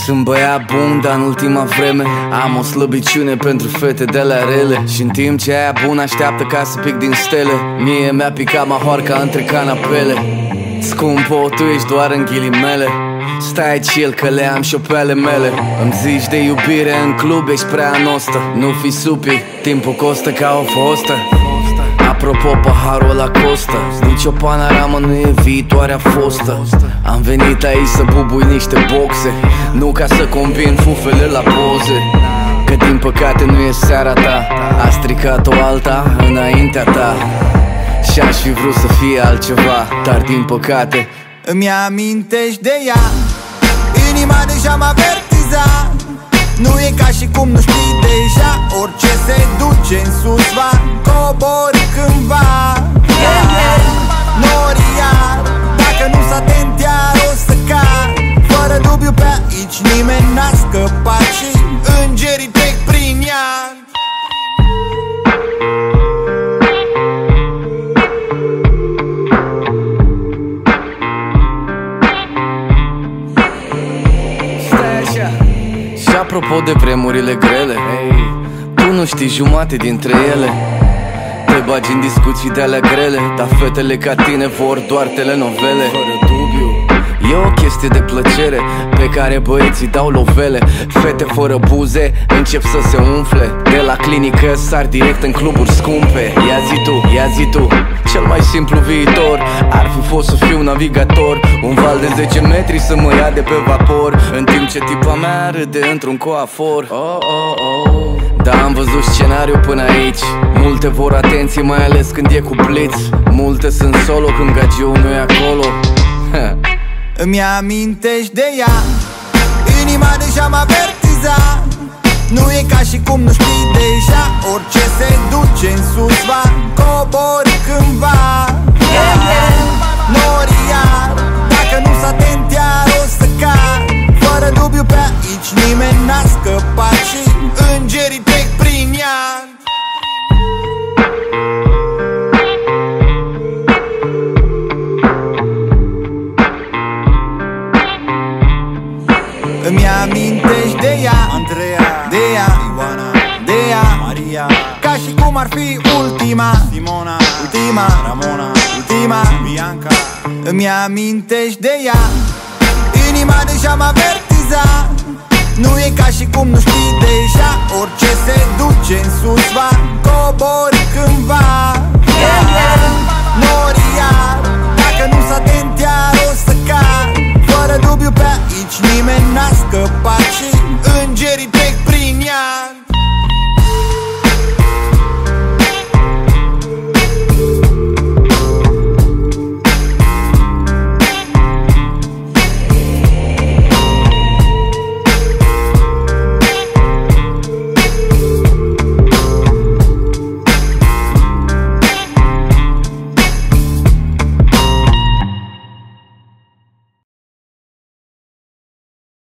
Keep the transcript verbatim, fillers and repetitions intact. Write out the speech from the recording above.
Sunt băiat bun, dar în ultima vreme am o slăbiciune pentru fete de la rele. Și în timp ce aia bună așteaptă ca să pic din stele, mie mi-a picat mahoarca între canapele. Scumpo, tu ești doar în ghilimele, stai chill că le am și-o pe ale mele. Îmi zici de iubire în club, ești prea nostă. Nu fi supi, timpul costă ca o fostă. Apropo, paharul ăla costă. Nici o panoramă nu e viitoarea fostă. Am venit aici să bubui niște boxe, nu ca să combin fufele la poze. Că din păcate nu e seara ta, a stricat-o alta înaintea ta. Și-aș fi vrut să fie altceva, dar din păcate îmi amintești de ea. Inima deja m-a avertizat. Nu e ca și cum nu știi deja. Orice se duce în sus va cobori cândva. Nori iar, dacă nu s-a atent iar o să car. Fără dubiu pe aici nimeni n-a scăpat și îngerii trec prin ea. Și apropo de vremurile grele, hey, tu nu știi jumate dintre ele. Te bagi în discuții de-alea grele, dar fetele ca tine vor doar telenovele. Fără dubiu, e o chestie de plăcere pe care băieții dau lovele. Fete fără buze încep să se umfle. De la clinică sar direct în cluburi scumpe. Ia zi tu, ia zi tu, cel mai simplu viitor ar fi fost să fiu navigator. Un val de zece metri să mă ia de pe vapor, în timp ce tipa mea râde într-un coafor. oh, oh, oh. Da, am văzut scenariul până aici. Multe vor atenție, mai ales când e cu blitz. Multe sunt solo când gagiul nu e acolo. Îmi amintești de ea. Inima deja m-a avertizat. Nu e ca și cum nu știi deja. Orice se duce în sus va cobori cândva. Nori iar, dacă nu s-a atent iar o să car. Fără dubiu pe aici nimeni n-a scăpat și îngerii trec prin ea. Îmi amintești de ea, Andreea, de ea, Ioana, de ea, Maria. Ca și cum ar fi ultima, Simona, ultima, Ramona, ultima, Bianca. Îmi amintești de ea. Inima deja m-a avertizat. Nu e ca și cum nu știi deja. Orice se duce în sus va cobori când